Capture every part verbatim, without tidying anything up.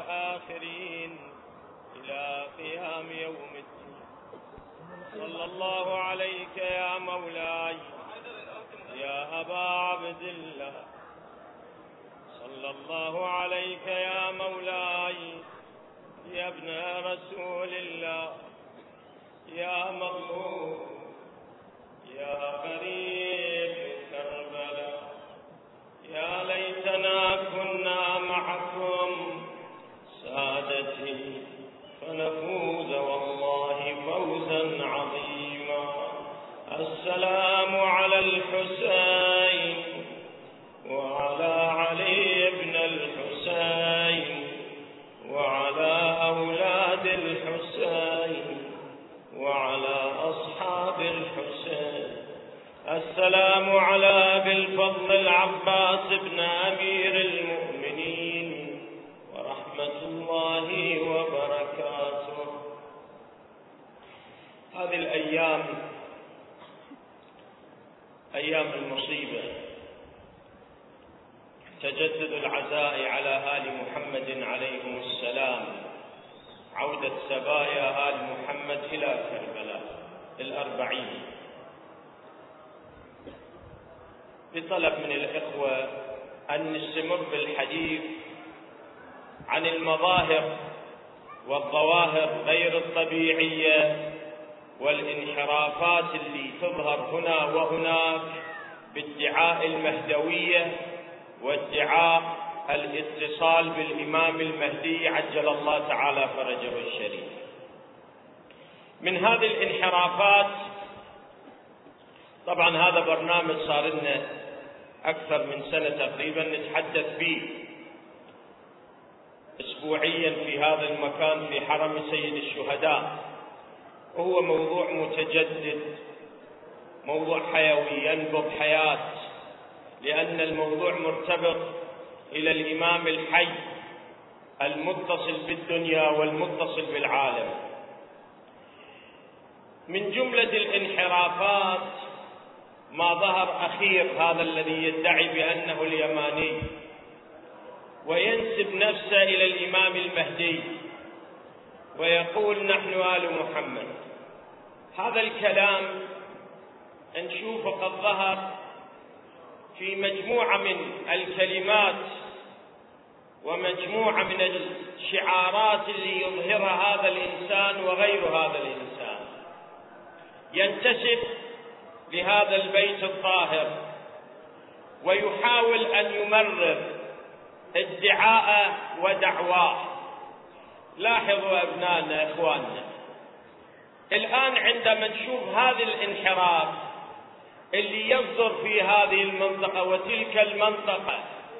والآخرين إلى قيام يوم الدين. صلى الله عليك يا مولاي يا أبا عبد الله، صلى الله عليك يا مولاي يا ابن رسول الله، يا مظلوم يا قريب كربلاء. يا ليتنا كنا معكم سادتي فنفوز والله فوزا عظيما. السلام على الحسين وعلى علي بن الحسين وعلى أولاد الحسين وعلى أصحاب الحسين. السلام على أبي الفضل العباس بن أمير المؤمنين ورحمة الله وبركاته. هذه الأيام أيام المصيبة، تجدد العزاء على آل محمد عليهم السلام، عودة سبايا آل محمد إلى كربلاء الأربعين. بطلب من الإخوة أن نستمر بالحديث عن المظاهر والظواهر غير الطبيعية والانحرافات اللي تظهر هنا وهناك بادعاء المهدوية وادعاء الاتصال بالإمام المهدي عجل الله تعالى فرجه الشريف. من هذه الانحرافات، طبعا هذا برنامج صار لنا أكثر من سنة تقريبا نتحدث به أسبوعيا في هذا المكان في حرم سيد الشهداء، وهو موضوع متجدد، موضوع حيوي ينبض حياة، لأن الموضوع مرتبط إلى الإمام الحي المتصل بالدنيا والمتصل بالعالم. من جملة الانحرافات ما ظهر أخير هذا الذي يدعي بأنه اليماني وينسب نفسه إلى الإمام المهدي ويقول نحن آل محمد. هذا الكلام نشوفه قد ظهر في مجموعة من الكلمات ومجموعة من الشعارات اللي يظهرها هذا الإنسان وغير هذا الإنسان، ينتسب لهذا البيت الطاهر ويحاول أن يمرر ادعاءه ودعواه. لاحظوا أبنائنا إخواننا، الآن عندما نشوف هذا الانحراف اللي يصدر في هذه المنطقة وتلك المنطقة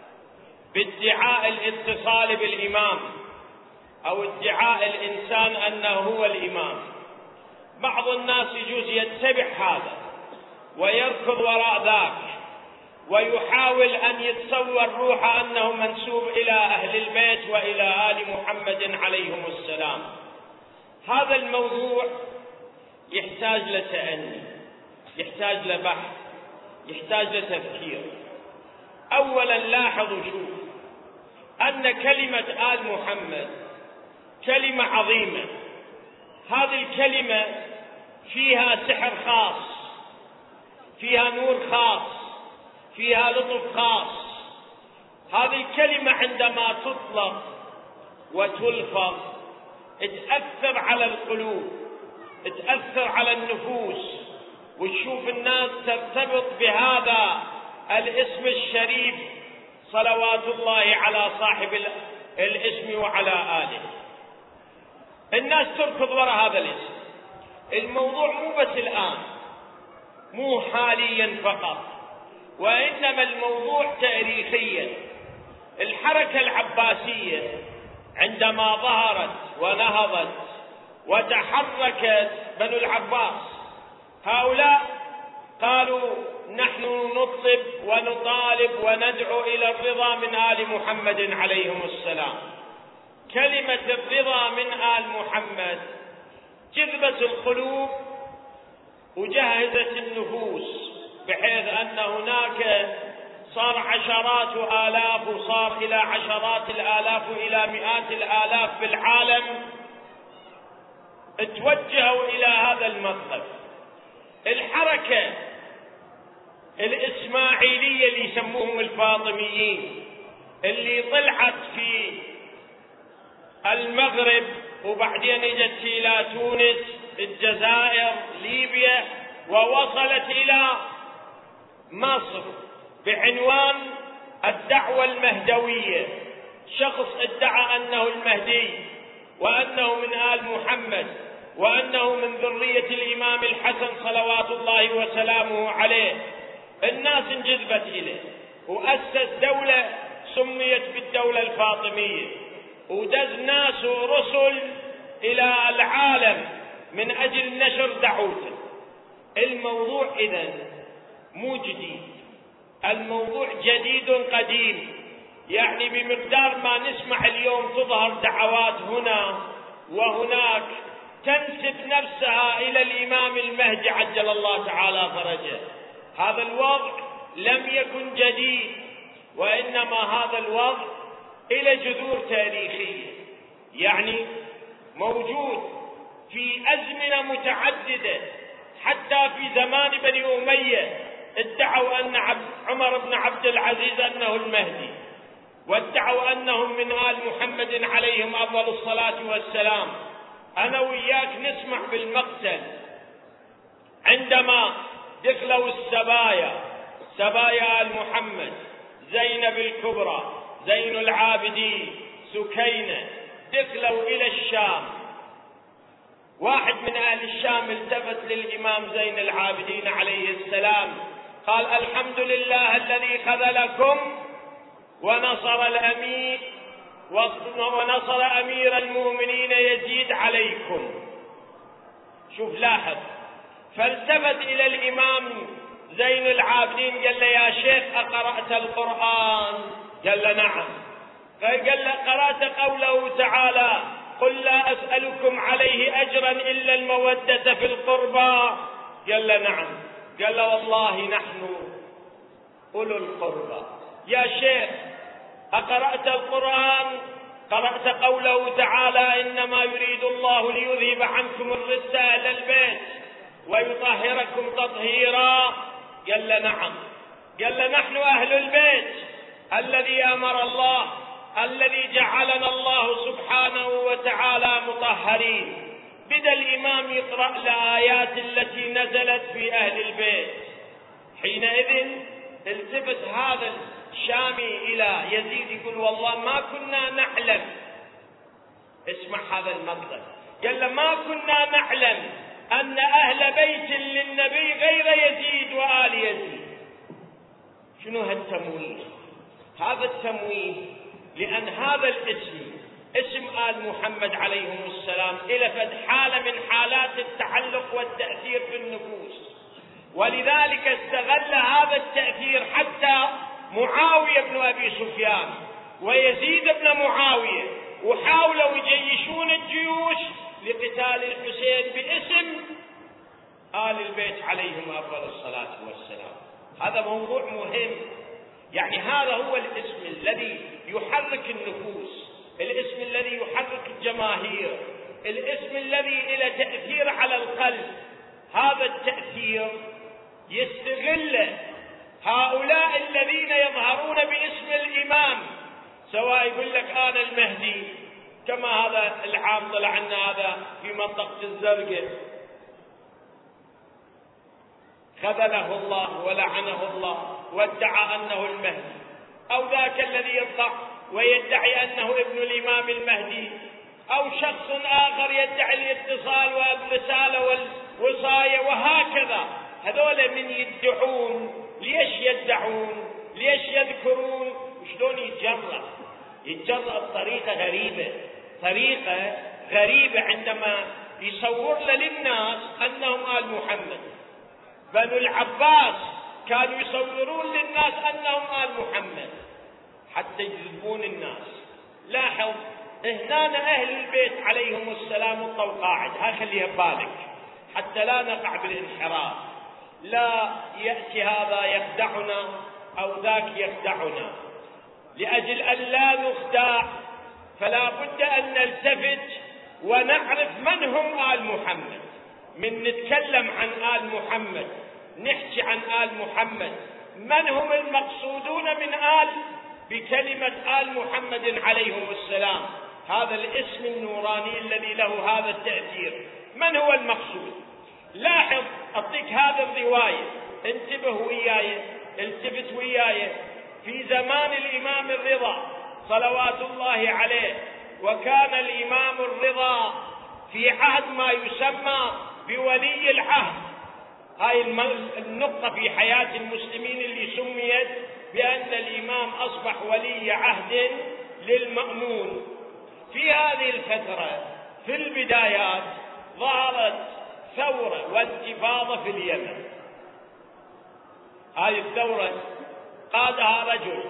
بادعاء الاتصال بالإمام أو ادعاء الإنسان أنه هو الإمام، بعض الناس يجوز يتبع هذا ويركض وراء ذاك ويحاول أن يتصور روحه أنه منسوب إلى أهل البيت وإلى آل محمد عليهم السلام. هذا الموضوع يحتاج لتأني، يحتاج لبحث، يحتاج لتفكير. أولا لاحظوا شوف أن كلمة آل محمد كلمة عظيمة، هذه الكلمة فيها سحر خاص، فيها نور خاص، فيها لطف خاص. هذه الكلمة عندما تطلق وتلفظ تأثر على القلوب، تأثر على النفوس، وتشوف الناس ترتبط بهذا الاسم الشريف صلوات الله على صاحب الاسم وعلى آله. الناس تركض وراء هذا الاسم. الموضوع مو بس الآن، مو حاليا فقط، وإنما الموضوع تاريخيا. الحركة العباسية عندما ظهرت ونهضت وتحركت بنو العباس، هؤلاء قالوا نحن نطلب ونطالب وندعو إلى الرضا من آل محمد عليهم السلام. كلمة الرضا من آل محمد جذبت القلوب وجهزت النفوس، بحيث أن هناك صار عشرات آلاف، وصار إلى عشرات الآلاف وإلى مئات الآلاف في العالم توجهوا إلى هذا المطلب. الحركة الإسماعيلية اللي يسموهم الفاطميين، اللي طلعت في المغرب وبعدين اجت إلى تونس، الجزائر، ليبيا، ووصلت إلى مصر بعنوان الدعوة المهدوية. شخص ادعى أنه المهدي، وأنه من آل محمد، وأنه من ذرية الإمام الحسن صلوات الله وسلامه عليه. الناس انجذبت إليه، وأسس دولة سميت بالدولة الفاطمية، ودز ناس ورسل إلى العالم من أجل نشر دعوته. الموضوع إذن مو جديد، الموضوع جديد قديم. يعني بمقدار ما نسمع اليوم تظهر دعوات هنا وهناك تنسب نفسها إلى الإمام المهدي عجل الله تعالى فرجه. هذا الوضع لم يكن جديد، وإنما هذا الوضع إلى جذور تاريخية، يعني موجود في أزمنة متعددة. حتى في زمان بني أمية ادعوا أن عمر بن عبد العزيز أنه المهدي، وادعوا أنهم من آل محمد عليهم أفضل الصلاة والسلام. أنا وياك نسمع بالمقتل عندما دخلوا السبايا، سبايا آل محمد، زينب الكبرى، زين العابدين، سكينة، دخلوا إلى الشام. واحد من أهل الشام التفت للإمام زين العابدين عليه السلام قال: الحمد لله الذي خذلكم ونصر الأمير ونصر أمير المؤمنين يزيد عليكم. شوف لاحظ، فالتفت إلى الإمام زين العابدين قال له: يا شيخ أقرأت القرآن؟ قال له: نعم. فقال له: قرأت قوله تعالى: قل لا أسألكم عليه أجرا إلا المودة في القربى؟ قال له: نعم. قال له: والله نحن أولو القربى. يا شيخ أقرأت القرآن؟ قرأت قوله تعالى: إنما يريد الله ليذهب عنكم الرجس أهل البيت ويطهركم تطهيرا؟ قال له: نعم. قال له: نحن أهل البيت الذي أمر الله، الذي جعلنا الله سبحانه وتعالى مطهرين. بدأ الإمام يقرأ الآيات التي نزلت في أهل البيت. حينئذ التفت هذا الشامي إلى يزيد يقول: والله ما كنا نعلم. اسمع هذا المطلب، قال له: ما كنا نعلم أن أهل بيت للنبي غير يزيد وآل يزيد. شنو هالتمويه؟ هذا التمويه لأن هذا الاسم اسم آل محمد عليهم السلام إلى فد حالة من حالات التعلق والتأثير في النفوس، ولذلك استغل هذا التأثير حتى معاوية بن أبي سفيان ويزيد بن معاوية، وحاولوا يجيشون الجيوش لقتال الحسين باسم آل البيت عليهم أفضل الصلاة والسلام. هذا موضوع مهم. يعني هذا هو الاسم الذي يحرك النفوس، الاسم الذي يحرك الجماهير، الاسم الذي له تأثير على القلب. هذا التأثير يستغل هؤلاء الذين يظهرون باسم الإمام، سواء يقول لك أنا المهدي، كما هذا العام طلع عنا هذا في منطقة الزرقاء خذله الله ولعنه الله وادعى أنه المهدي، أو ذاك الذي يطلع ويدعي أنه ابن الإمام المهدي، أو شخص آخر يدعي الاتصال والرسالة والوصاية، وهكذا. هذول من يدعون، ليش يدعون؟ ليش يذكرون؟ وشلون يتجرأ؟ يتجرأ بطريقة غريبة، طريقة غريبة عندما يصور للناس أنهم آل محمد. بنو العباس كانوا يصورون للناس أنهم آل محمد حتى يجذبون الناس. لاحظ هنا أهل البيت عليهم السلام القواعد، ها خليها بالك حتى لا نقع بالانحراف. لا يأتي هذا يخدعنا أو ذاك يخدعنا. لأجل أن لا نخدع فلا بد أن نلتفت ونعرف من هم آل محمد. من نتكلم عن آل محمد نحكي عن آل محمد، من هم المقصودون من آل بكلمة آل محمد عليهم السلام، هذا الاسم النوراني الذي له هذا التأثير، من هو المقصود؟ لاحظ، أعطيك هذا الرواية، انتبه وياي، التفت وياي. في زمان الإمام الرضا صلوات الله عليه، وكان الإمام الرضا في عهد ما يسمى بولي العهد. هاي النقطة في حياة المسلمين اللي سميت بأن الإمام أصبح ولي عهد للمأمون. في هذه الفترة في البدايات ظهرت ثورة وانتفاضة في اليمن. هذه الثورة قادها رجل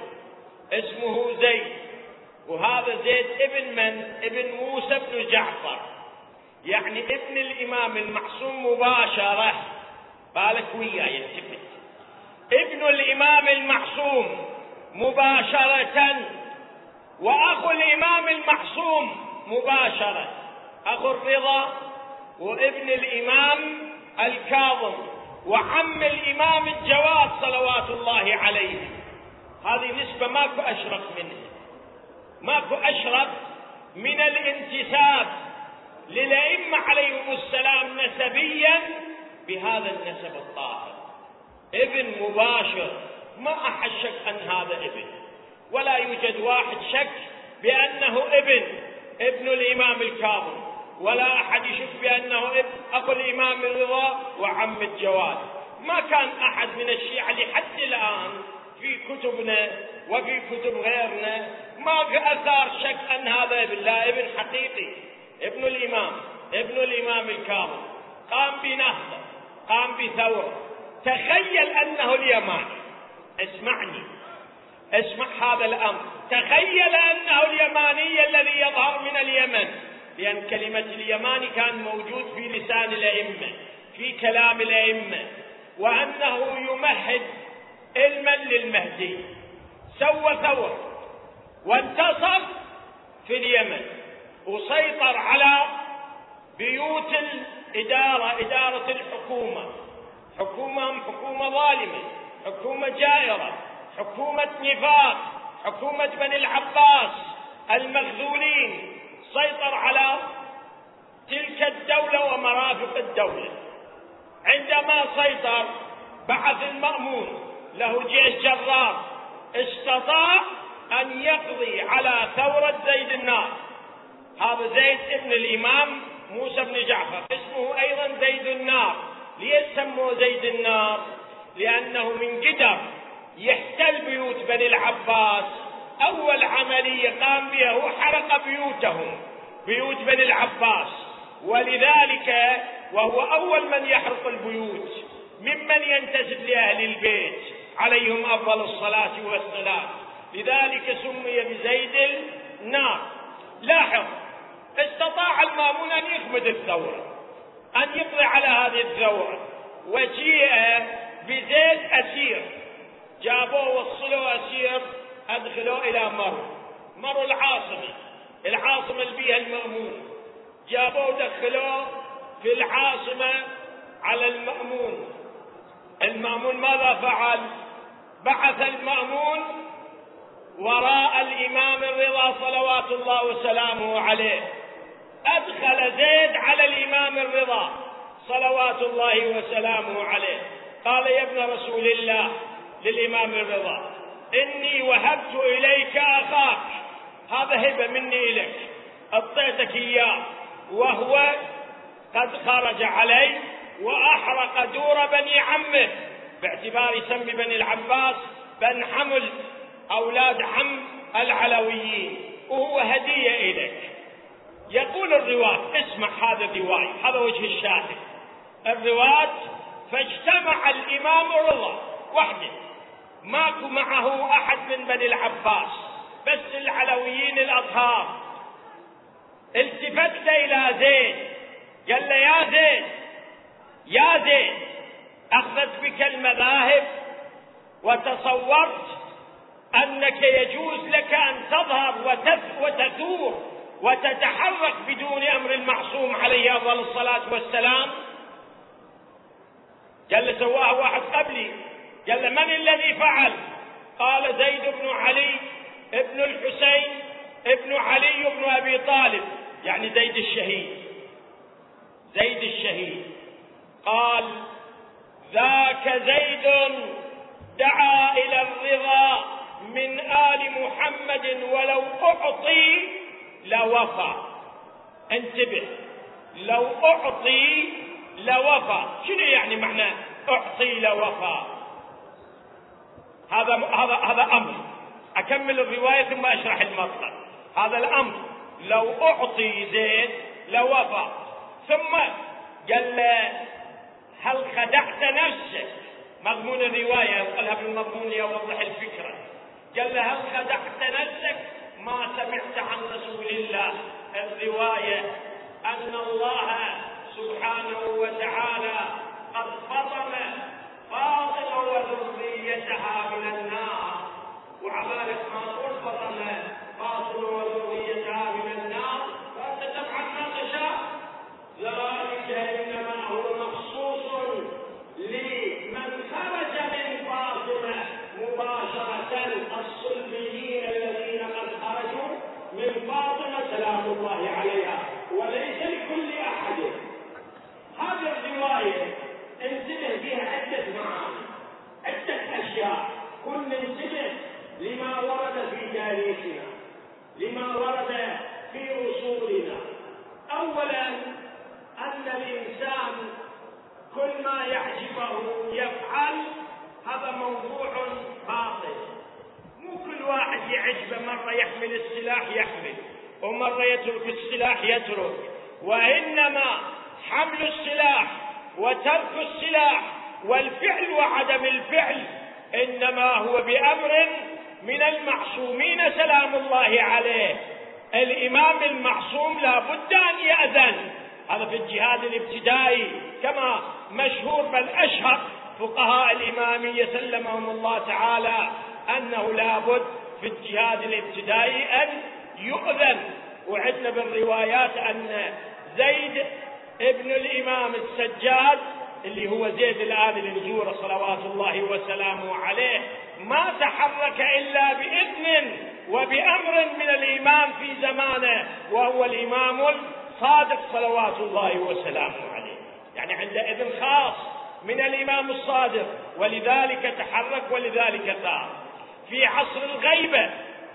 اسمه زيد، وهذا زيد ابن من؟ ابن موسى بن جعفر، يعني ابن الإمام المعصوم مباشرة. بالك وياي التفت، ابن الإمام المعصوم مباشرة وأخو الإمام المعصوم مباشرة، أخو الرضا وابن الإمام الكاظم وعم الإمام الجواد صلوات الله عليه. هذه نسبة ماكو أشرف منها، ماكو أشرف من الانتساب للأئمة عليهم السلام نسبيا بهذا النسب الطاهر. ابن مباشر، ما أحد شك أن هذا ابن، ولا يوجد واحد شك بأنه ابن ابن الإمام الكاظم، ولا أحد يشك بأنه ابن أخو الإمام الرضا وعم الجواد. ما كان أحد من الشيعة لحد الآن في كتبنا وفي كتب غيرنا ما في أثار شك أن هذا ابن، لا، ابن حقيقي، ابن الإمام ابن الإمام الكاظم. قام بنهضة، قام بثورة. تخيل أنه اليماني، اسمعني اسمع هذا الأمر، تخيل أنه اليماني الذي يظهر من اليمن، لأن كلمة اليماني كان موجود في لسان الأئمة في كلام الأئمة، وأنه يمهد علما للمهدي. سوى ثورة وانتصر في اليمن وسيطر على بيوت الإدارة، إدارة الحكومة. حكومة حكومة ظالمة، حكومة جائرة، حكومة نفاق، حكومة بني العباس المخذولين. سيطر على تلك الدولة ومرافق الدولة. عندما سيطر بعث المأمون له جيش جرار، استطاع أن يقضي على ثورة زيد النار. هذا زيد ابن الإمام موسى بن جعفر، اسمه أيضا زيد النار. ليش سموه زيد النار؟ لأنه من قدر يحتل بيوت بني العباس. أول عملية قام بها هو حرق بيوتهم، بيوت بني العباس، ولذلك وهو أول من يحرق البيوت ممن ينتسب لأهل البيت عليهم أفضل الصلاة والسلام، لذلك سمي بزيد النار. لاحظ، استطاع المأمون أن يخمد الثورة، أن يقضي على هذه الثورة، وجيء بزيد أسير، جابوه وصلوا أسير، أدخلوه إلى مرو، مرو العاصمة، العاصمة اللي بيها المأمون. جابوه دخلوه في العاصمة على المأمون. المأمون ماذا فعل؟ بعث المأمون وراء الإمام الرضا صلوات الله وسلامه عليه. أدخل زيد على الإمام الرضا صلوات الله وسلامه عليه، قال: يا ابن رسول الله للإمام الرضا، إني وهبت إليك أخاك، هذا هبة مني إليك، أعطيتك إياه، وهو قد خرج علي وأحرق دور بني عمه، باعتبار يسمي بني العباس بن حمل أولاد عم العلويين، وهو هدية إليك. يقول الرواة، اسمع هذا الرواية، هذا وجه الشاهد. الرواة: فاجتمع الإمام الرضا وحده، ماكو معه أحد من بني العباس، بس العلويين الأطهار. التفت إلى زيد قال له: يا زيد، يا زيد، أخذت بك المذاهب وتصورت أنك يجوز لك أن تظهر وتثور وتتحرك بدون أمر المعصوم عليه أفضل الصلاة والسلام؟ قال سواها واحد قبلي. قال من الذي فعل؟ قال زيد بن علي ابن الحسين ابن علي بن أبي طالب، يعني زيد الشهيد، زيد الشهيد. قال ذاك زيد دعا إلى الرضا من آل محمد ولو أعطي لوفى. انتبه، لو أعطي لوفى. شنو يعني معنى أعطي لوفى؟ هذا هذا هذا أمر. أكمل الرواية ثم أشرح المطلب. هذا الأمر، لو أعطي زيد لوفى. ثم قال له هل خدعت نفسك؟ مضمون الرواية يقولها بالمضمون ليوضح الفكرة. قال له هل خدعت نفسك؟ ما سمعت عن رسول الله الرواية أن الله سبحانه وتعالى قد فضل فاطمة وذريتها من النار، وعبالك ما قل فضل فاطمة وذريتها من النار فأنت تفعل ما تشاء. ذلك إنما هو مخصوص لمن خرج من فاطمة مباشرة، الصلبيين الذين قد خرجوا من فاطمة سلام الله عليها، وليس لكل أحد. هذه الرواية انتبه فيها عدة معاني، عدة أشياء، كل ننتبه لما ورد في تاريخنا، لما ورد في رسولنا. أولا أن الإنسان كل ما يعجبه يفعل، هذا موضوع باطل. مو كل واحد يعجبه مرة يحمل السلاح يحمل، ومرة يترك السلاح يترك، وإنما حمل السلاح وترك السلاح والفعل وعدم الفعل إنما هو بأمر من المعصومين سلام الله عليه. الإمام المعصوم لا بد أن يأذن. هذا في الجهاد الابتدائي كما مشهور، بل أشهر فقهاء الإمامية سلمهم الله تعالى أنه لا بد في الجهاد الابتدائي أن يؤذن. وعدنا بالروايات أن زيد ابن الإمام السجاد اللي هو زيد الآن النجور صلوات الله وسلامه عليه ما تحرك إلا بإذن وبأمر من الإمام في زمانه، وهو الإمام الصادق صلوات الله وسلامه عليه، يعني عند إذن خاص من الإمام الصادق، ولذلك تحرك ولذلك ثار. في عصر الغيبة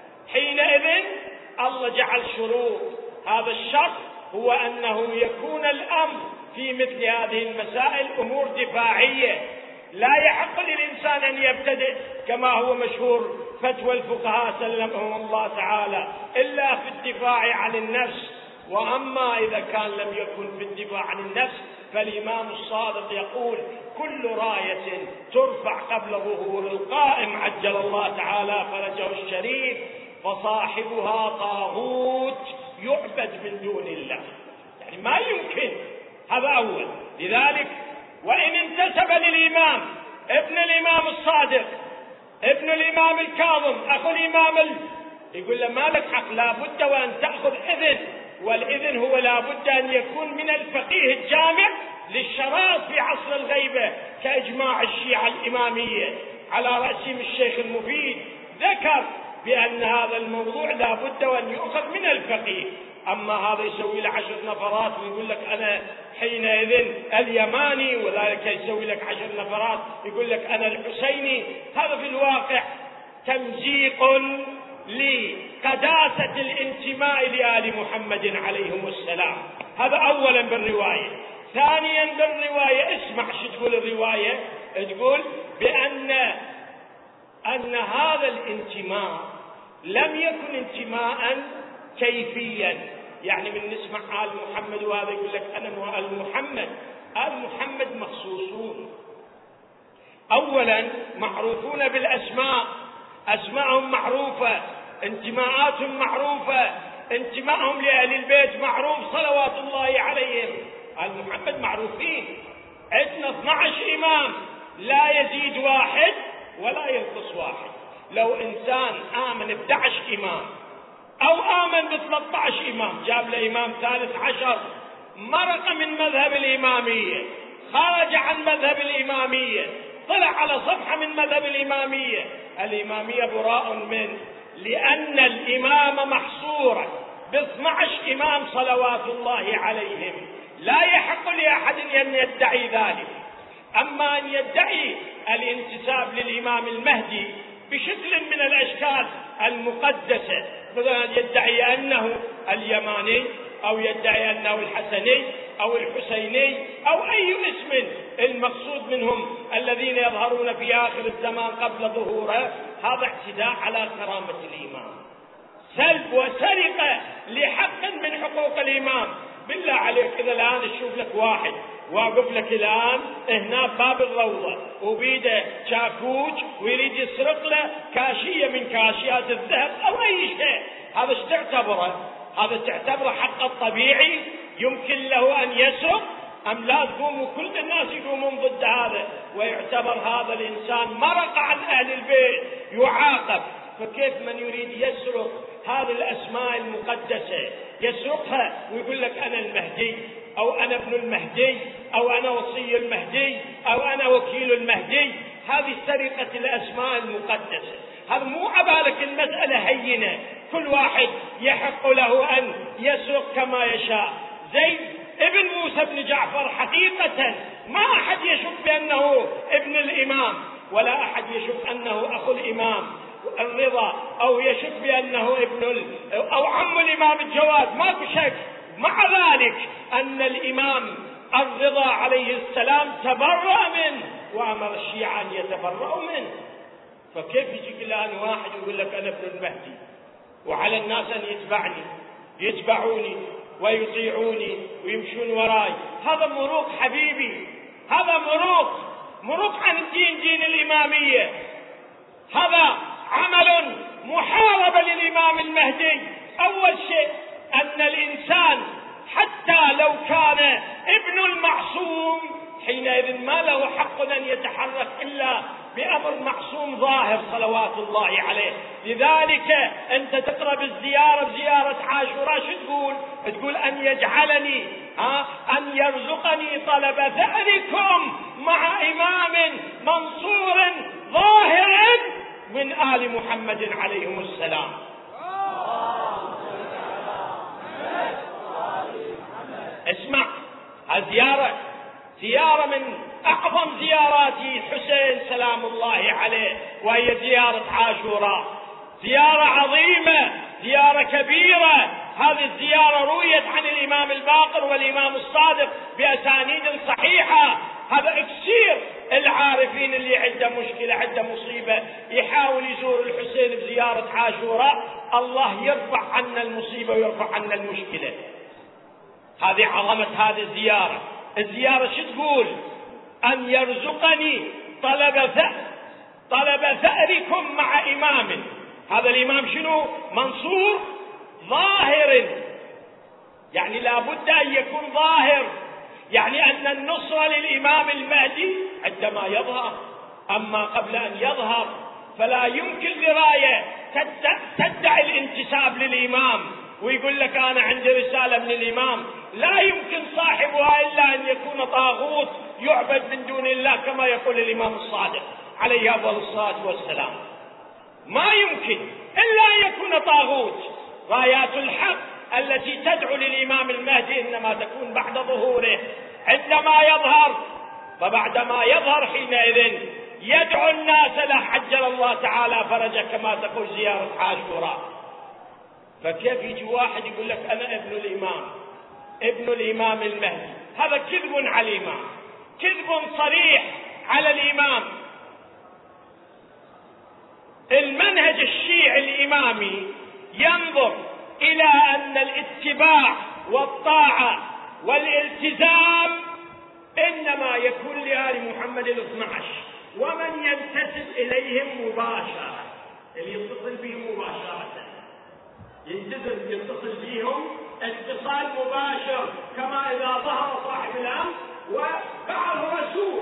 حينئذ الله جعل شروط. هذا الشرط هو أنه يكون الأمر في مثل هذه المسائل أمور دفاعية، لا يحق للإنسان أن يبتدئ كما هو مشهور فتوى الفقهاء سلمهم الله تعالى إلا في الدفاع عن النفس. وأما إذا كان لم يكن في الدفاع عن النفس فالإمام الصادق يقول كل راية ترفع قبل ظهور القائم عجل الله تعالى فرجه الشريف فصاحبها طاغوت يعبد من دون الله، يعني ما يمكن. هذا أول. لذلك وإن انتسب للإمام ابن الإمام الصادق ابن الإمام الكاظم أخو الإمام ال... يقول له ما لك حق، لا بد وأن تأخذ إذن، والإذن هو لا بد أن يكون من الفقيه الجامع للشرائط في عصر الغيبة كإجماع الشيعة الإمامية على رأسهم الشيخ المفيد ذكر بأن هذا الموضوع لا بد وأن يؤخذ من الفقيه. أما هذا يسوي له عشر نفرات ويقول لك أنا حينئذ اليماني، وذلك يسوي لك عشر نفرات يقول لك أنا الحسيني، هذا في الواقع تمزيق لقداسة الانتماء لآل محمد عليهم السلام. هذا أولا بالرواية. ثانيا بالرواية اسمع شو تقول الرواية، تقول بأن أن هذا الانتماء لم يكن انتماء كيفيا، يعني من نسمع آل محمد وهذا يقول لك أنا آل محمد. آل محمد مخصوصون، أولا معروفون بالأسماء، أسماءهم معروفة، انتماءاتهم معروفة، انتماءهم لأهل البيت معروف صلوات الله عليهم. آل محمد معروفين. عندنا اثني عشر إمام لا يزيد واحد ولا ينقص واحد. لو إنسان آمن ب احد عشر إمام أو آمن ب ثلاثة عشر إمام، جاب له إمام ثالث عشر، مرق من مذهب الإمامية، خرج عن مذهب الإمامية، طلع على صفحة من مذهب الإمامية، الإمامية براء منه، لأن الإمام محصورا باثني عشر إمام صلوات الله عليهم، لا يحق لأحد أن يدعي ذلك. أما أن يدعي الانتساب للإمام المهدي بشكل من الأشكال المقدسة، مثلا يدعي أنه اليماني أو يدعي أنه الحسني أو الحسيني أو أي اسم المقصود منهم الذين يظهرون في آخر الزمان قبل ظهوره، هذا اعتداء على كرامة الإمام، سلب وسرقة لحق من حقوق الإمام. بالله عليك إذا الآن تشوف لك واحد واقف لك الآن هنا باب الروضة وبيده شاكوش ويريد يسرق له كاشية من كاشيات الذهب أو أي شيء، هذا ايش تعتبره؟ هذا تعتبره حق الطبيعي يمكن له أن يسرق؟ أم لا تقوموا كل الناس يقومون ضد هذا ويعتبر هذا الإنسان مرق عن أهل البيت يعاقب؟ فكيف من يريد يسرق هذه الأسماء المقدسة يسرقها ويقول لك أنا المهدي أو أنا ابن المهدي أو أنا وصي المهدي أو أنا وكيل المهدي؟ هذه سرقة الأسماء المقدسة. هذا مو عبالك المسألة هينة، كل واحد يحق له أن يسرق كما يشاء. زيد ابن موسى بن جعفر حقيقة ما أحد يشك بأنه ابن الإمام ولا أحد يشك أنه أخو الإمام الرضا أو يشك بأنه ابن ال... أو عم الإمام الجواد، ما بشك. مع ذلك أن الإمام الرضا عليه السلام تبرأ منه وأمر الشيعة أن يتبرأوا منه. فكيف يجيك الآن واحد يقول لك أنا ابن المهدي وعلى الناس أن يتبعني يتبعوني ويطيعوني ويمشون وراي؟ هذا مروق حبيبي، هذا مروق مروق عن الدين، دين الإمامية. هذا عمل محاربة للإمام المهدي. أول شيء أن الإنسان حتى لو كان ابن المعصوم حينئذ ما له حق أن يتحرك إلا بأمر معصوم ظاهر صلوات الله عليه. لذلك أنت تقرأ بالزيارة بزيارة عاشوراء شو تقول؟ تقول أن يجعلني ها أن يرزقني طلب ثأركم مع إمام منصور ظاهر من آل محمد عليهم السلام. اسمع، الزيارة زيارة من أعظم زيارات الحسين سلام الله عليه، وهي زيارة عاشوراء، زيارة عظيمة، زيارة كبيرة. هذه الزيارة رويت عن الإمام الباقر والإمام الصادق بأسانيد صحيحة. هذا اكسير العارفين اللي عنده مشكلة عنده مصيبة يحاول يزور الحسين بزيارة عاشوراء، الله يرفع عنا المصيبة ويرفع عنا المشكلة. هذه عظمة هذه الزيارة. الزيارة شو تقول؟ أن يرزقني طلب ثأر طلب ثأركم مع إمام. هذا الإمام شنو؟ منصور ظاهر، يعني لابد أن يكون ظاهر، يعني أن النصرة للإمام المهدي عندما يظهر، أما قبل أن يظهر فلا يمكن لراية تدعي الانتساب للإمام ويقول لك أنا عندي رسالة من الإمام، لا يمكن صاحبها إلا أن يكون طاغوت يعبد من دون الله كما يقول الإمام الصادق عليه أفضل الصلاة والسلام. ما يمكن إلا أن يكون طاغوت. رايات الحق التي تدعو للإمام المهدي إنما تكون بعد ظهوره، عندما يظهر. فبعدما يظهر حينئذ يدعو الناس له عجل الله تعالى فرجه كما تقول زيارة عاشوراء. فكيف يجي واحد يقول لك أنا ابن الإمام ابن الإمام المهدي؟ هذا كذب على الإمام، كذب صريح على الإمام. المنهج الشيعي الإمامي ينظر إلى أن الاتباع والطاعة والالتزام إنما يكون لآل محمد الاثنى عشر ومن ينتسب إليهم مباشرة، اللي يتصل بهم مباشرة ينتسب يتصل بهم اتصال مباشر، كما إذا ظهر صاحب الأمر وبعث رسول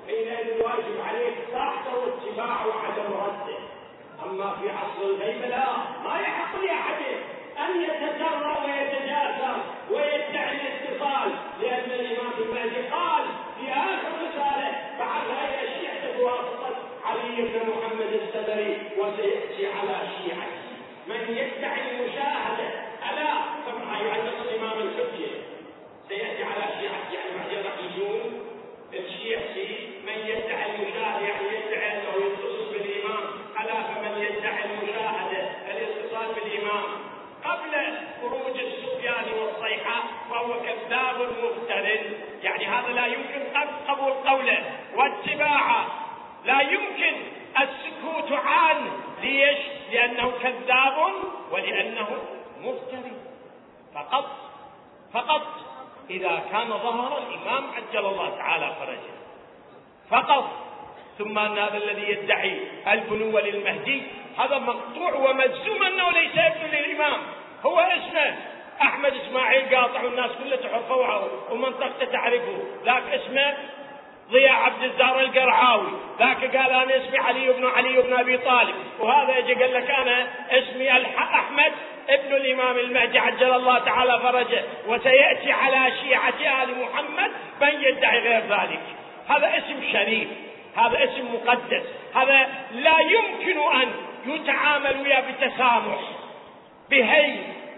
حينئذ الواجب عليك طاعته واتباعه وعدم رده. أما في عصر الغيبة لا، ما يحق لأحد أن يتجرأ ويتجاسر ويدعي الاتصال، لأن الإمام المهدي قال في آخر رسالة بعثها إلى الشيعة بواسطة علي بن محمد السدري: وسيأتي على شيعتي من يدعي المشاهدة. ألا كما يعلق الإمام الحجة سيأتي على شيعتي، يعني بعد راح يجون الشيعتي من يدعي المشاهدة، يعني يدعي أنه يتصل بالإمام. ألا فمن يدعي المشاهدة الاتصال بالإمام قبل خروج السفيان والصيحة فهو كذاب مفتر، يعني هذا لا يمكن قبول قوله واتباعه، لا يمكن السكوت عنه. ليش؟ لأنه كذاب ولأنه مفتري فقط فقط إذا كان ظهر الإمام عجل الله تعالى فرجه فقط. ثم أن هذا الذي يدعي البنوة للمهدي هذا مقطوع ومجزوم أنه ليس ابن للإمام، هو اسمه أحمد إسماعيل قاطع، والناس كلها تعرفه ومنطقته تعرفه. ذاك اسمه ضياء عبد الزهر القرعاوي، ذاك قال أنا اسمي علي بن علي بن أبي طالب، وهذا يجي قال لك أنا اسمي أحمد ابن الإمام المهدي عجل الله تعالى فرجه، وسيأتي على شيعة آل محمد من يدعي غير ذلك. هذا اسم شريف، هذا اسم مقدس، هذا لا يمكن أن يتعامل وياه بتسامح، بهين،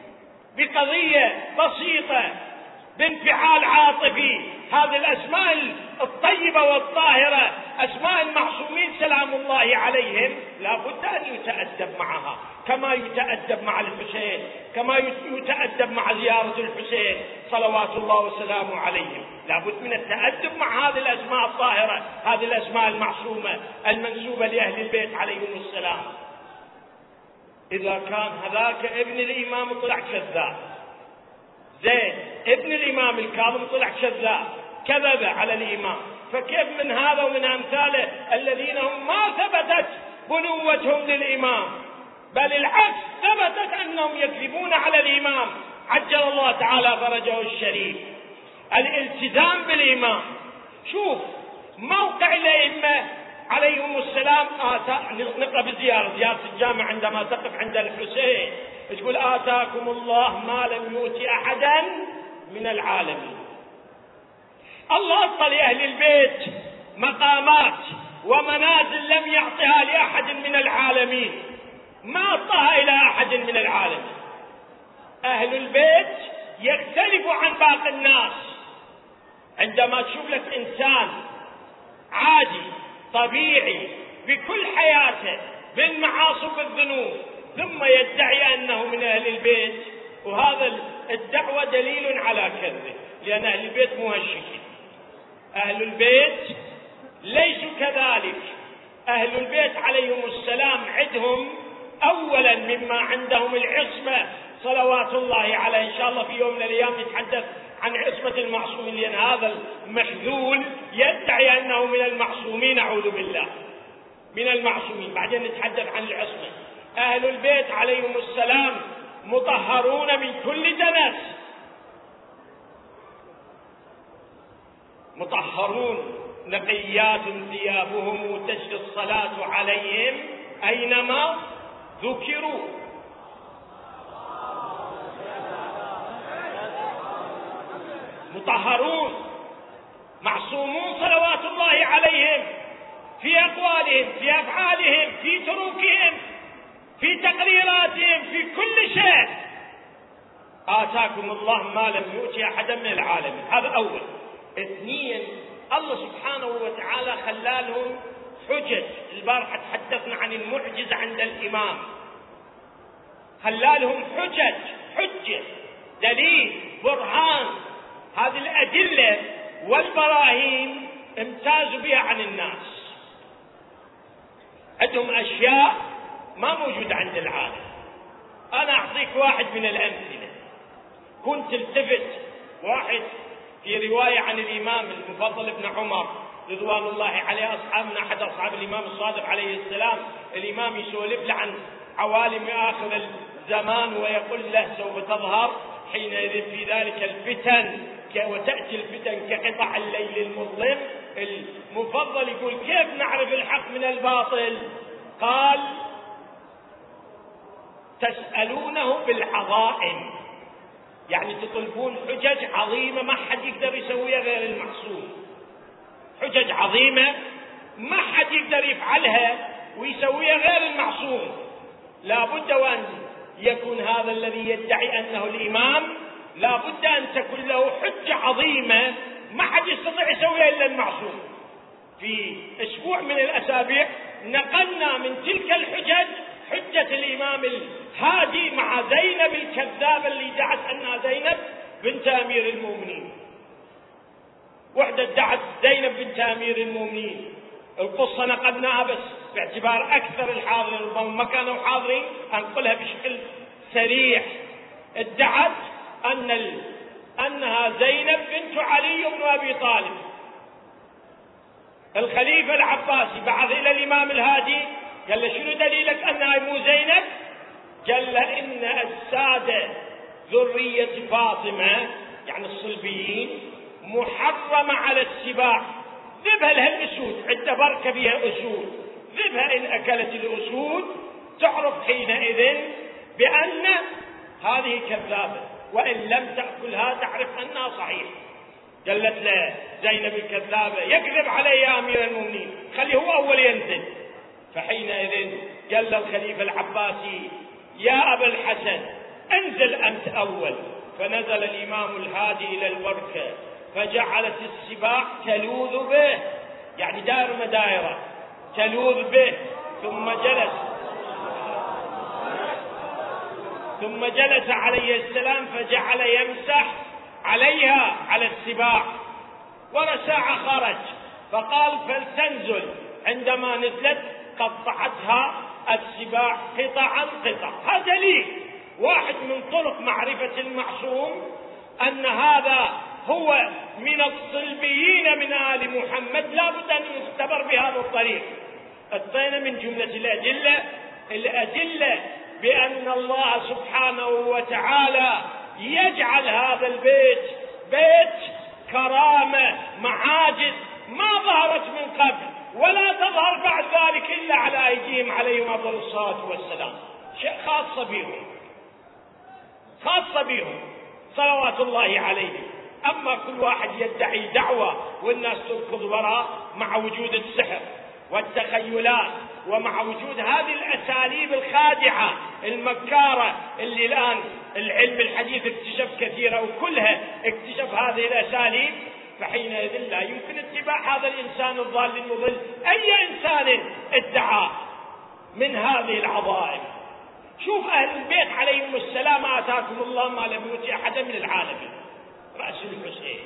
بقضية بسيطة، بانفعال عاطفي. هذه الأسماء الطيبة والطاهرة أسماء المعصومين سلام الله عليهم لا بد أن يتأدب معها، كما يتأدب مع الحسين، كما يتأدب مع زيارة الحسين صلوات الله وسلامه عليهم. لا بد من التأدب مع هذه الأسماء الطاهرة، هذه الأسماء المعصومة المنسوبة لأهل البيت عليهم السلام. إذا كان هذاك ابن الإمام طلع كذاب، زين ابن الإمام الكاظم طلع كذاب كذب على الإمام، فكيف من هذا ومن أمثاله الذين هم ما ثبتت بنوتهم للإمام، بل العكس ثبتت أنهم يكذبون على الإمام عجل الله تعالى فرجه الشريف. الالتزام بالإمام، شوف موقع الأئمة عليهم السلام. نقرأ بالزيارة زيارة الجامع عندما تقف عند الحسين تقول آتاكم الله ما لم يؤت أحدا من العالمين. الله أعطى لأهل البيت مقامات ومنازل لم يعطها لأحد من العالمين، ما أعطاها إلى أحد من العالمين. أهل البيت يختلف عن باقي الناس. عندما تشوف لك إنسان عادي طبيعي بكل حياته بالمعاصي والذنوب ثم يدعي أنه من أهل البيت، وهذا الدعوة دليل على كذبه، لأن أهل البيت مهشكين. أهل البيت ليسوا كذلك. أهل البيت عليهم السلام عندهم أولا مما عندهم العصمة صلوات الله عليه. إن شاء الله في يوم من الأيام نتحدث عن عصمة المعصومين، لأن هذا المخذول يدعي أنه من المعصومين، أعوذ بالله من المعصومين، بعدين نتحدث عن العصمة. أهل البيت عليهم السلام مطهرون من كل دنس، مطهرون نقيات ثيابهم تجري الصلاة عليهم أينما ذكروا. مطهرون معصومون صلوات الله عليهم في أقوالهم، في أفعالهم، في تروكهم، في تقريراتهم، في كل شيء. آتاكم الله ما لم يؤت أحدا من العالمين، هذا أول. اثنين، الله سبحانه وتعالى خلالهم حجج. البارحة تحدثنا عن المعجز عند الإمام، خلالهم حجج، حجة، دليل، برهان. هذه الأدلة والبراهين امتازوا بها عن الناس. عندهم أشياء ما موجودة عند العالم. أنا أعطيك واحد من الأمثلة. كنت التفت واحد في رواية عن الإمام المفضل ابن عمر رضوان الله عليه، أصحابنا أحد أصحاب الإمام الصادق عليه السلام، الإمام يسولف له عن عوالم آخر الزمان ويقول له سوف تظهر حينئذ في ذلك الفتن، وتأتي الفتن كقطع الليل المظلم المفضل يقول كيف نعرف الحق من الباطل؟ قال تسألونه بالعظائم، يعني تطلبون حجج عظيمة ما حد يقدر يسويها غير المعصوم، حجج عظيمة ما حد يقدر يفعلها ويسويها غير المعصوم. لا بد وأن يكون هذا الذي يدعي أنه الإمام لا بد أن تكون له حجة عظيمة ما حد يستطيع يسويها إلا المعصوم. في أسبوع من الأسابيع نقلنا من تلك الحجج حجة الإمام الهادي مع زينب الكذابة اللي ادعت أنها زينب بنت أمير المؤمنين. وحدة ادعت زينب بنت أمير المؤمنين، القصة نقلناها بس باعتبار أكثر الحاضرين ربما ما كانوا حاضرين أنقلها بشكل سريع. ادعت أن ال... أنها زينب بنت علي بن أبي طالب. الخليفة العباسي بعث إلى الإمام الهادي قال له شنو دليلك أنها مو زينب؟ قال له إن السادة ذرية فاطمة يعني الصلبيين محرمة على السباع، ذبها لها الأسود، عندها بركة بها أسود، ذبها إن أكلت الأسود تعرف حينئذ بأن هذه كذابة، وإن لم تأكلها تعرف أنها صحيحة. قالت له زينب الكذابة يكذب علي يا أمير المؤمنين، خليه هو أول ينزل. فحينئذ قال له الخليفة العباسي يا أبا الحسن انزل أنت أول. فنزل الإمام الهادي إلى البركة فجعلت السباع تلوذ به، يعني دائر مدائرة تلوذ به، ثم جلس ثم جلس عليه السلام فجعل يمسح عليها على السباع. ورا ساعة خرج فقال فلتنزل. عندما نزلت قطعتها السباع قطعا قطع. هذا دليل واحد من طرق معرفة المعصوم أن هذا هو من الصلبيين من آل محمد، لا بد أن يختبر بهذا الطريق. أعطينا من جملة الأدلة الأدلة بأن الله سبحانه وتعالى يجعل هذا البيت بيت كرامة معاجز ما ظهرت من قبل ولا تظهر بعد ذلك إلا على أيديهم عليهم أفضل الصلاة والسلام، شيء خاصة بهم خاصة بهم صلوات الله عليهم. أما كل واحد يدعي دعوة والناس تركض وراء مع وجود السحر والتخيلات ومع وجود هذه الأساليب الخادعة المكارة اللي الآن العلم الحديث اكتشف كثيرة وكلها اكتشف هذه الأساليب، فحينئذ لا يمكن اتباع هذا الإنسان الضال المضل أي إنسان ادعى من هذه العظائم. شوف أهل البيت عليهم السلام آتاكم الله ما لم يؤت أحدا من العالمين. رأس الحسين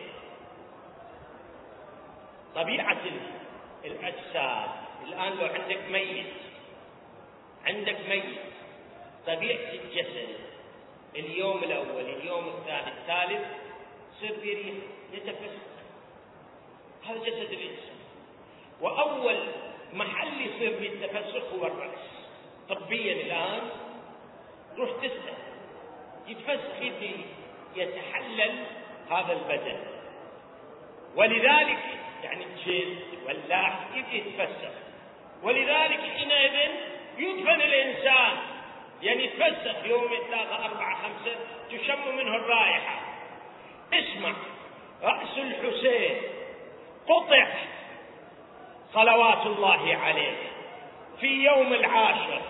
طبيعة الأجساد الآن لو عندك ميت عندك ميت طبيعة الجسد اليوم الأول اليوم الثاني الثالث يصير بريح يتفسد، هذا جسد الإنسان. وأول محل يصير بالتفسخ هو الرأس. طبيا الآن روح تسأل يتفسخ يدي يتحلل هذا البدن، ولذلك يعني الجلد واللحم يتفسخ، ولذلك حينئذ يدفن الإنسان، يعني يتفسخ يوم ثلاثة أربعة خمسة تشم منه الرائحة. اسمع، رأس الحسين قطع صلوات الله عليه في يوم العاشر،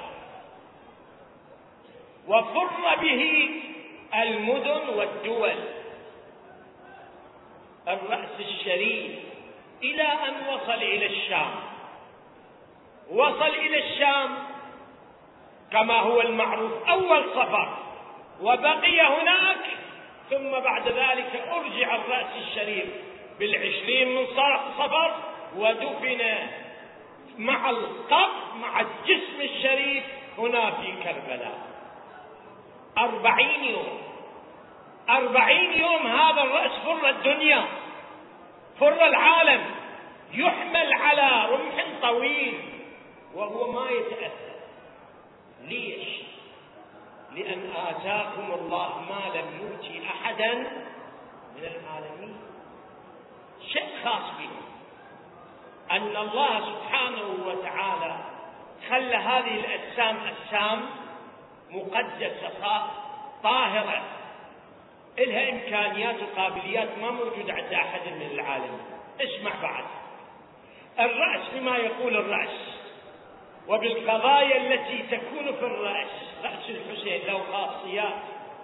وفر به المدن والدول. الرأس الشريف إلى أن وصل إلى الشام، وصل إلى الشام كما هو المعروف أول سفر وبقي هناك، ثم بعد ذلك أرجع الرأس الشريف بالعشرين من صفر ودفن مع القبر مع الجسم الشريف هنا في كربلاء. أربعين يوم أربعين يوم هذا الرأس فر الدنيا فر العالم، يحمل على رمح طويل وهو ما يتأثر. ليش؟ لأن آتاكم الله ما لم يؤت أحدا من العالمين، شيء خاص به. أن الله سبحانه وتعالى خلى هذه الأجسام أجسام مقدسة طاهرة، إلها إمكانيات وقابليات ما موجودة عند أحد من العالم. اسمع بعد، الرأس بما يقول الرأس وبالقضايا التي تكون في الرأس. رأس الحسين له خاصيات.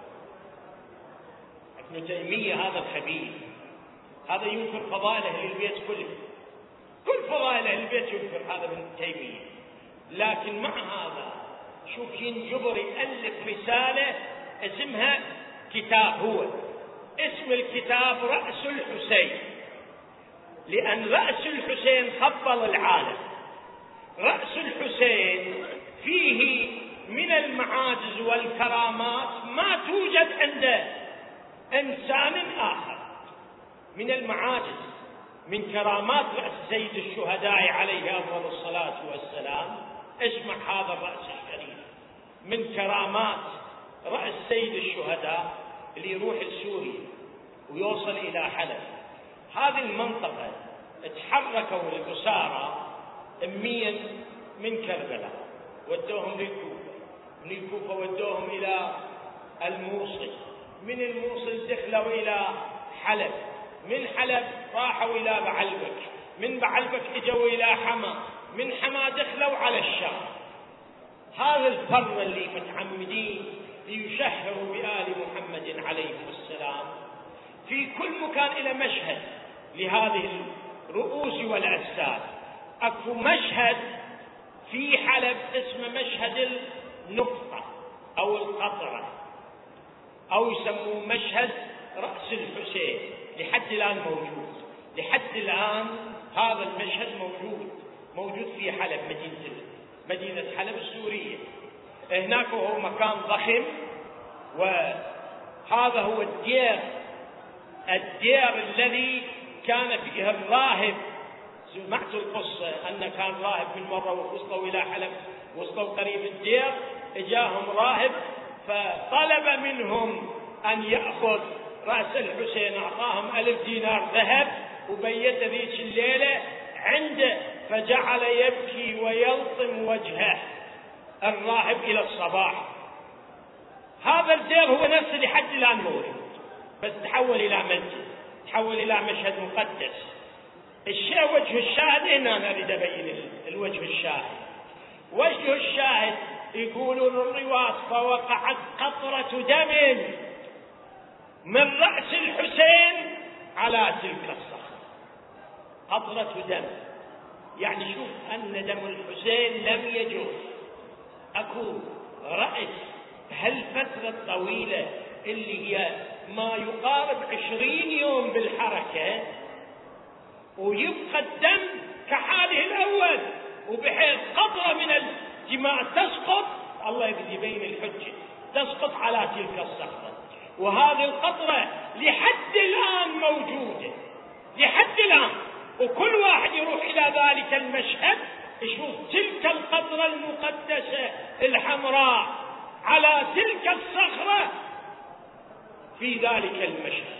ابن تيمية هذا الخبير هذا ينكر فضائل أهل البيت كله، كل فضائل أهل البيت ينكر هذا ابن تيمية، لكن مع هذا شوف ينجبر يألف رسالة اسمها كتاب، هو اسم الكتاب رأس الحسين، لأن رأس الحسين خبل العالم. رأس الحسين فيه من المعاجز والكرامات ما توجد عند إنسان آخر. من المعاجز من كرامات رأس سيد الشهداء عليه أفضل الصلاة والسلام، اسمع هذا الرأس الشريف. من كرامات رأس سيد الشهداء اللي يروح لسوريا ويوصل إلى حلب، هذه المنطقة تحركوا الأسارة أميا من كربلاء ودوهم للكوفة، من الكوفة ودوهم إلى الموصل، من الموصل دخلوا إلى حلب، من حلب راحوا إلى بعلبك، من بعلبك اجوا إلى حما، من حما دخلوا على الشام. هذا الفر اللي متعمدين ليشهروا بآل محمد عليه السلام في كل مكان إلى مشهد لهذه الرؤوس والأجساد. أكو مشهد في حلب اسمه مشهد النقطة أو القطرة، أو يسموه مشهد رأس الحسين، لحد الآن موجود. لحد الآن هذا المشهد موجود موجود في حلب، مدينة مدينة حلب السورية. هناك هو مكان ضخم، وهذا هو الدير الدير الذي كان فيه الراهب. سمعت القصة أن كان راهب من مرة ووصلوا إلى حلب، وصلوا قريب الدير، إجاهم راهب فطلب منهم أن يأخذ رأس الحسين، أعطاهم ألف دينار ذهب وبيت ذيك الليلة عنده، فجعل يبكي ويلطم وجهه الراهب إلى الصباح. هذا الدير هو نفسه لحد الآن موجود، بس تحول إلى مسجد، تحول إلى مشهد مقدس. الشيء وجه الشاهد هنا أنا أريد أبين الوجه الشاهد. وجه الشاهد يقولون الرواة فوقعت قطرة دم من رأس الحسين على تلك الصخرة. قطرة دم يعني شوف أن دم الحسين لم يجوز. أكو رأس هالفترة الطويلة اللي هي ما يقارب عشرين يوم بالحركة، ويبقى الدم كحاله الأول، وبحيث قطرة من الدماء تسقط، الله يبين الحجة، تسقط على تلك الصخرة. وهذه القطرة لحد الآن موجودة، لحد الآن، وكل واحد يروح إلى ذلك المشهد يشوف تلك القطرة المقدسة الحمراء على تلك الصخرة في ذلك المشهد.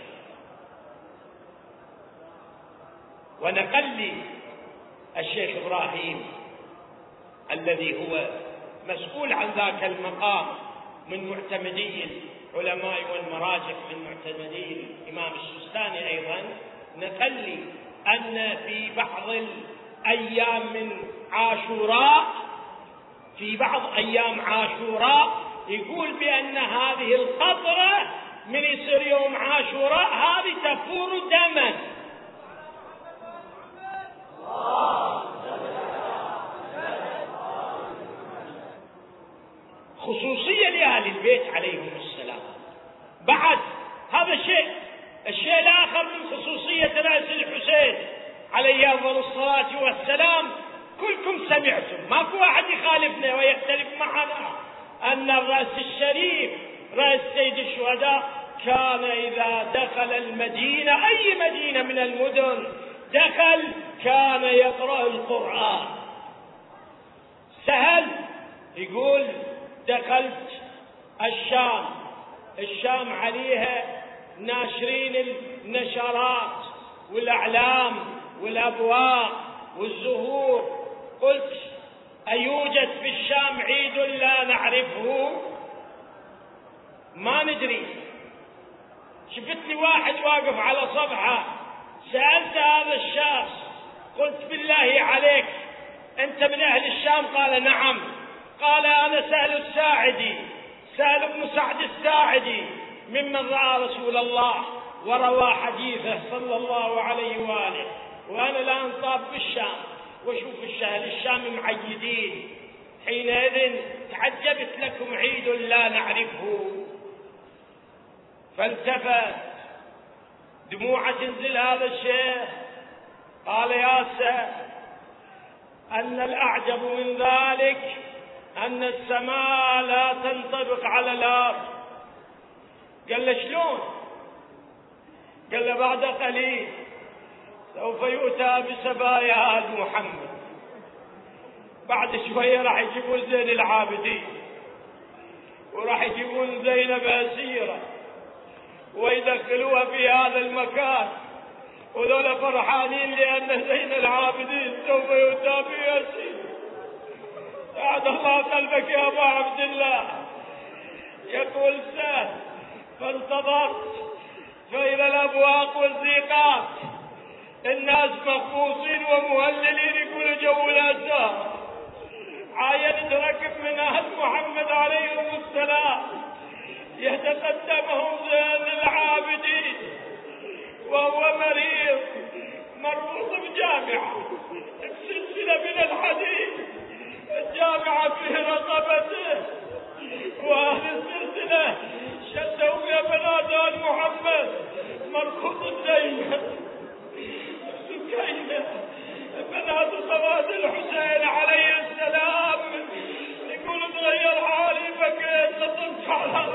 ونقل لي الشيخ إبراهيم الذي هو مسؤول عن ذاك المقام من معتمدي العلماء والمراجع، من معتمدي الإمام السستاني أيضا، نقل لي أن في بعض الأيام من عاشوراء في بعض أيام عاشوراء يقول بأن هذه القطرة من يصير يوم عاشوراء هذه تفور دما. خصوصية لأهل البيت عليهم السلام. بعد هذا الشيء الشيء الآخر من خصوصية رأس الحسين عليه أفضل الصلاة والسلام، كلكم سمعتم، ماكو واحد يخالفنا ويختلف معنا، أن الرأس الشريف رأس سيد الشهداء كان إذا دخل المدينة، أي مدينة من المدن دخل، كان يقرأ القرآن. سهل يقول دخلت الشام، الشام عليها ناشرين النشرات والأعلام والأبواق والزهور. قلت أيوجد في الشام عيد لا نعرفه؟ ما ندري. شفت لي واحد واقف على صفحة، سألت هذا الشخص قلت بالله عليك أنت من أهل الشام؟ قال نعم. قال أنا سهل الساعدي، سهل بن سعد الساعدي، ممن رأى رسول الله وروى حديثه صلى الله عليه وآله، وأنا الآن طاب بالشام وشوف الشهل الشام معيدين. حينئذ تعجبت لكم عيد لا نعرفه. فالتفت، دموع تنزل هذا الشيخ، قال يا سهل أن الأعجب من ذلك أن السماء لا تنطبق على الأرض. قال له شلون؟ قال له بعد قليل سوف يؤتى بسبايا آل محمد، بعد شوية راح يجيبون زين العابدين وراح يجيبون زينب أسيرة ويدخلوها في هذا المكان، وذولا فرحانين لأن زين العابدين سوف يؤتى بأسيرة. سعد الله قلبك يا أبا عبد الله. يقول سهل فانتظرت فإذا الأبواق والزيقات الناس مخبوصين ومهللين يقولوا جو الأسار. عاينت ركب من أهل محمد عليهم السلام يتقدمهم زين العابدين وهو مريض مربوط بجامعة، السلسلة من الحديد، الجامعة في رقبته، وأهل السلسلة شدوا يا بنات آل محمد مربوط الزينب سكينة بنات صواد الحسين عليه السلام. يقول تغير حالي بكيت لطمت على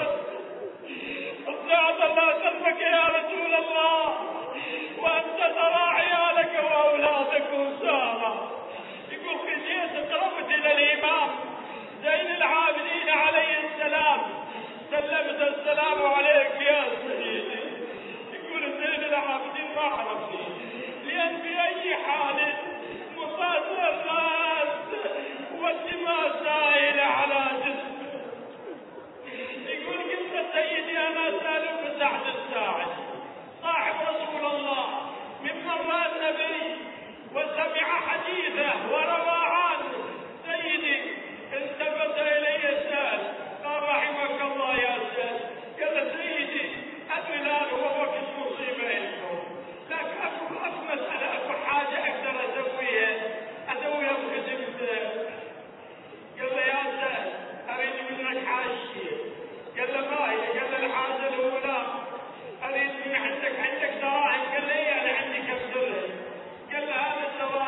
سعد الله قلبك يا رسول الله وأنت ترى عيالك وأولادك وسارة. يقول خشيت قربت إلى الإمام زين العابدين عليه السلام سلمت السلام عليك يا سيدي. يقول زين العابدين ما عرفني لأن في أي حال مصادر الراس والدماء سائلة على جسمه. يقول قلت سيدي أنا سهل بن سعد الساعدي صاحب رسول الله ممن رأى النبي وسمع حديثه وروى عنه. سيدي التفت إلي سهل قال رحمك الله يا سهل. قال سيدي البلاد هو وقت مصيبة لكم، لكن أكو أكو مسألة أكو حاجة أقدر أسويها أسويها بخدمتك. قال له يا سهل أريد منك حاجة. قال له ما هي؟ قال له الحاجة الأولى أريد من عندك عندك دراهم. قال له إيه أنا عندي كم درهم؟ قال له هذا الدراهم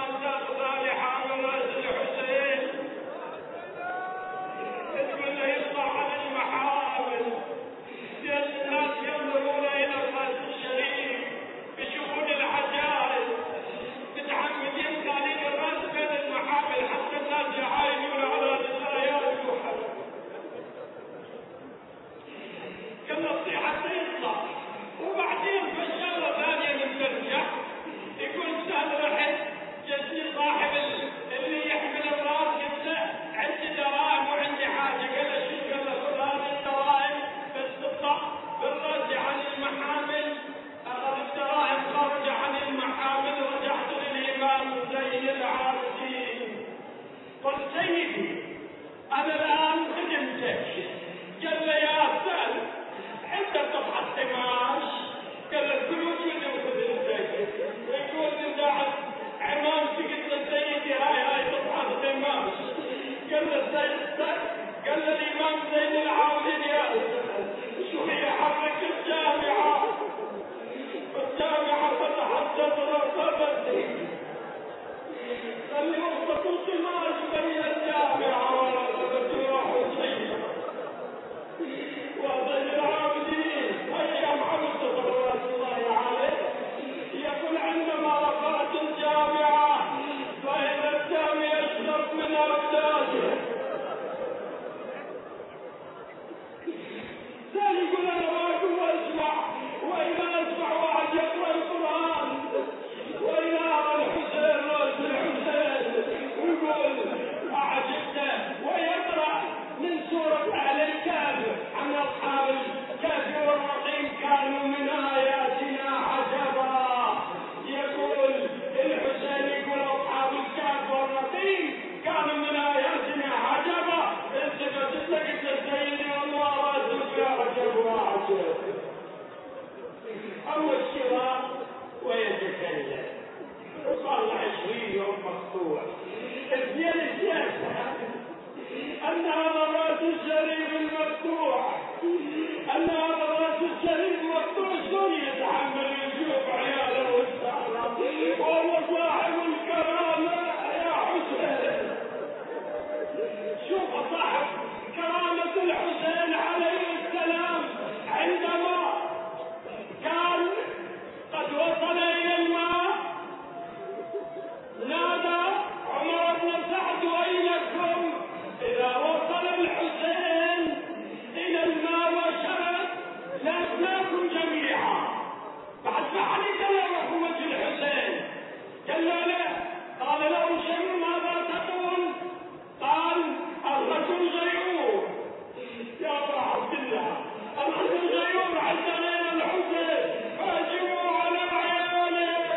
لمسناكم جميعا. بعد ما علي كلامه في وجه الحسين قال له لا، قال له شيء ماذا تقول؟ قال الرجل غيور يا ابا عبد الله، الرجل غيور عندنا الحسين فاجبوا على عياله.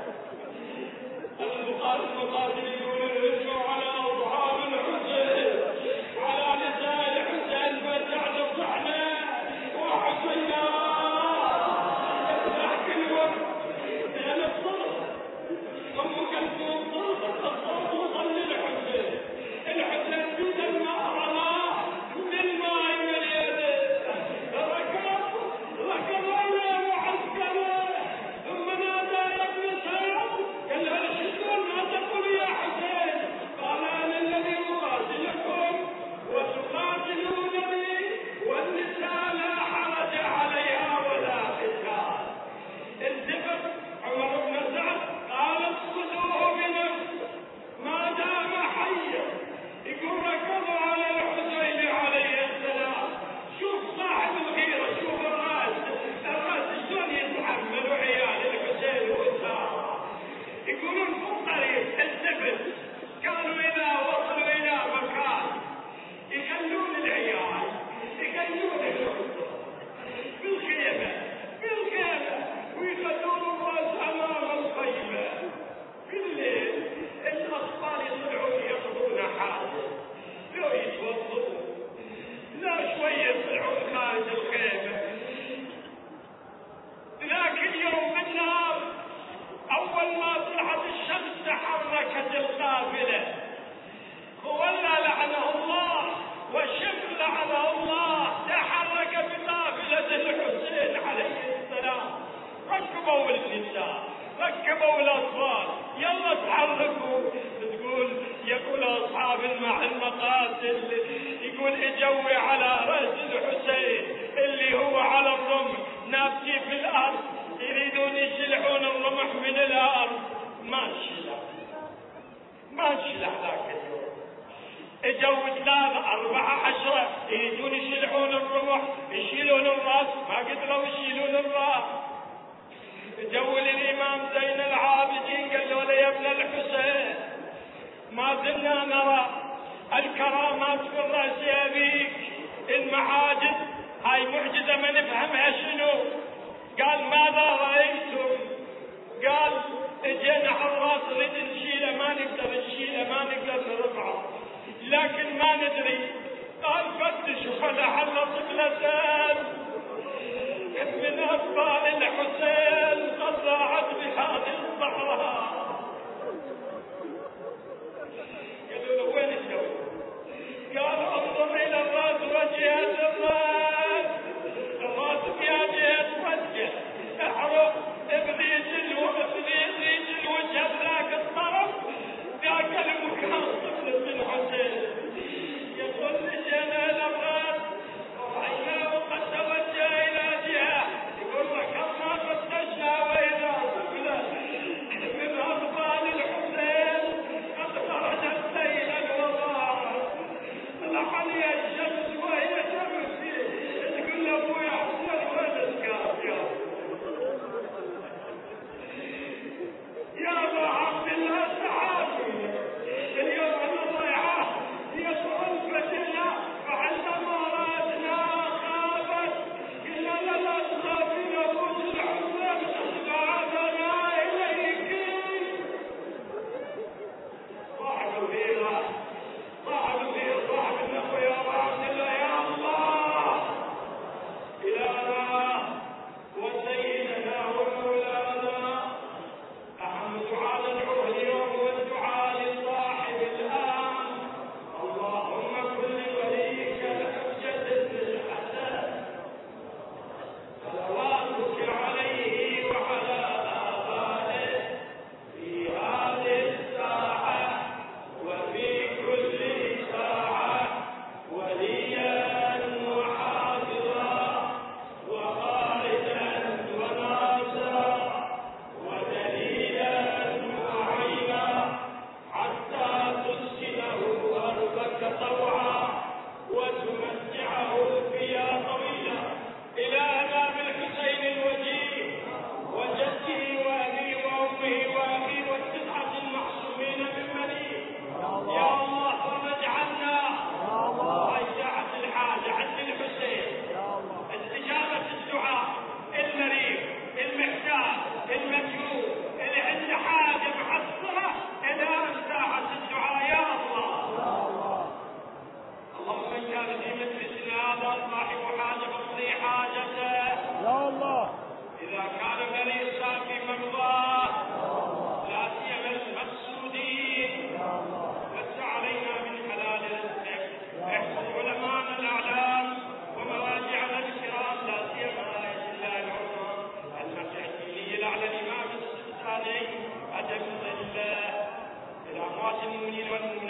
المقاتل يقول ارجعوا على اصحاب الحسين، على نساء الحسين فتعنا صحنا وحسينا. لكن الوقت كان الصرخ، ام كلثوم صرخت الصوت وصل للحسين. الحسين جود الماء رماه من الماء مليانه، ركض ركض على معسكره ثم نادى يا ابن سعد، قال له شكرا ما تقول يا حسين؟ قال انا الذي اقاتلكم وتقاتلونني والنساء لا حرج عليها ولا قتال. التفت عمر بن سعد قال اقصدوه بنفسه ما دام حيا. يقول ركضوا على الحسين عليه السلام. شوف صاحب الغيره، شوف الراس، الراس شلون يتحمل عيال الحسين وساره. يقولون في الطريق التفت، كانوا اذا وصلوا الى مكان يخلون العيال يخلون الحسين بالخيمه بالخيمه ويخلون الراس امام الخيمه. بالليل الاطفال يطلعون ياخذون حاجه، لو يتوضؤون لا شويه يطلعون خارج الخيمه. لكن يوم النهار اول ما طلعت الشمس تحركت القافله. خولة لعنه الله وشمس لعنه الله تحرك بقافله الحسين عليه السلام. ركبوا النساء ركبوا الاطفال، يلا تحركوا. تقول يقول اصحاب مع المقاتل، يقول اجوي على راس الحسين اللي هو على الرمح نابتي في الارض، يريدون يشلحون الرمح من الارض. ما انشلح ما انشلح ذاك اليوم. اجوا ثلاثة أربعة عشرة يريدون يشلحون الرمح، يشيلون الراس، ما قدروا يشيلون الراس. جو للإمام زين العابدين قالوا له يا ابن الحسين ما زلنا نرى الكرامات في الرأس أبيك، المعاجز هاي معجزة ما نفهمها شنو. قال ماذا رأيتم؟ قال اجينا على الراس نريد نشيله ما نقدر نشيله ما نقدر نرفعه لكن ما ندري. قال فتشوا فلعل طفلتان من أطفال الحسين قد ضاعت بهذه الصحراء. قالوا له وين تسوي؟ قال انظر إلى الراس وجهة الراس، الراس بها جهة المرضى لا سيما المقصودين، وسع علينا من حلال رزقك، احفظ علماءنا الاعلام ومراجعنا الكرام لا سيما آية الله العظمى المرجع الديني الاعلى الامام السلطاني أدم الله الى اموات المؤمنين والمؤمنات